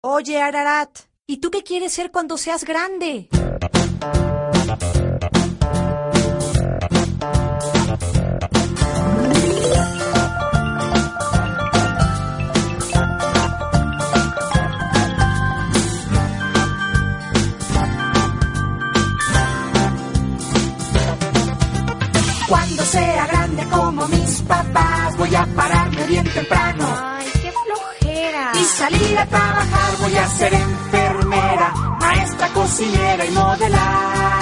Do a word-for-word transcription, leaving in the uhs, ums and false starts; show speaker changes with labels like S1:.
S1: Oye, Ararat, ¿y tú qué quieres ser cuando seas grande?
S2: Cuando sea grande como mis papás, voy a pararme bien temprano.
S1: Ay, qué flojera.
S2: Y salir a trabajar, voy a ser enfermera, maestra, cocinera y modelar.